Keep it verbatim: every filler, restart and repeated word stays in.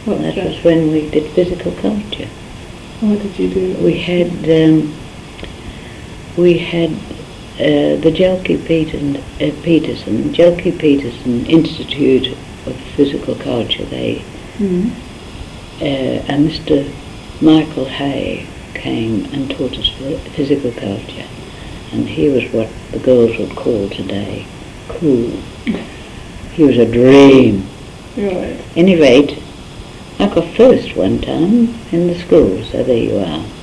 What's that, that? was when we did physical culture. What did you do? We had um, we had uh, the Jelke Peterson, uh, Peterson Jelke Peterson Institute of Physical Culture. They Mm. uh, and Mister Michael Hay came and taught us phy- physical culture, and he was what the girls would call today cool. He was a dream. Right. Any rate, I got first one time in the school, so there you are.